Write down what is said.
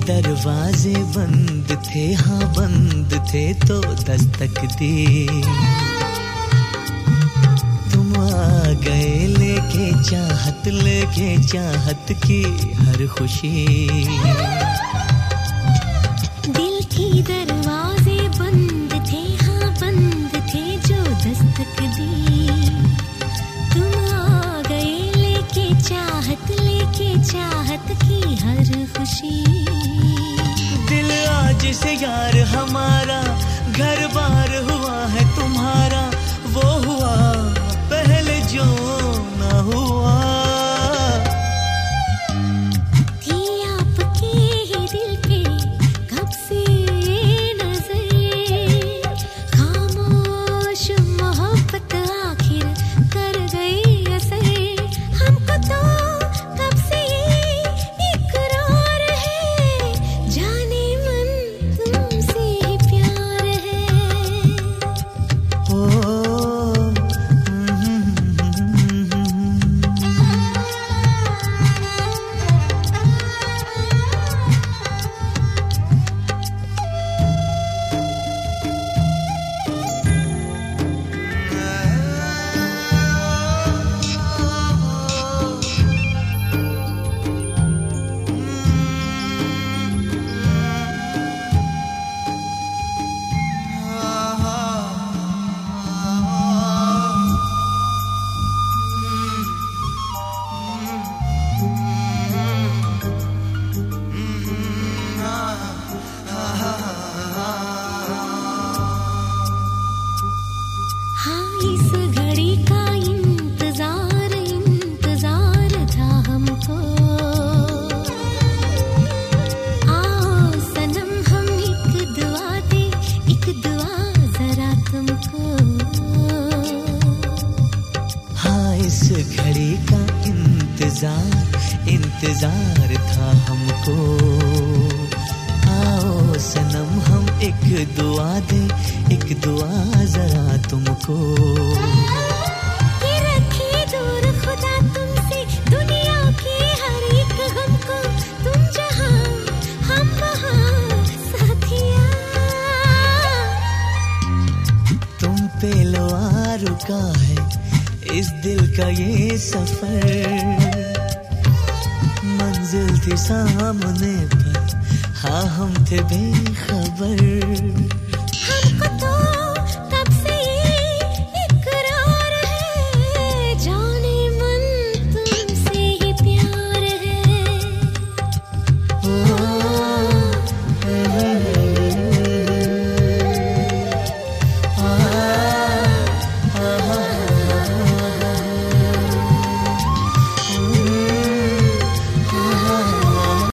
दरवाजे बंद थे, हाँ बंद थे तो दस्तक दी। तुम आ गए लेके चाहत की हर खुशी। दिल की दरवाजे बंद थे, हाँ बंद थे जो दस्तक दी। तुम आ गए लेके चाहत की हर खुशी। दिल आज से यार हमारा घर बार हुआ है तुम्हारा, वो हुआ पहले जो ना हुआ। थी आपके ही दिल पे कब से नजर, खामोश मोहब्बत आखिर कर गई असर। हमको तो कब से इकरार है, जाने मन तुमसे ही प्यार है। ओ इंतजार था हमको। आओ सनम हम एक दुआ दे, एक दुआ जरा तुमको। कि रखे दूर खुदा तुमसे दुनिया के हर एक गम को। तुम जहां हम वहां साथिया। तुम पे लो आ रुका है इस दिल का ये सफर। मंजिल थी सामने पर, हाँ हम थे बेखबर। हमको तो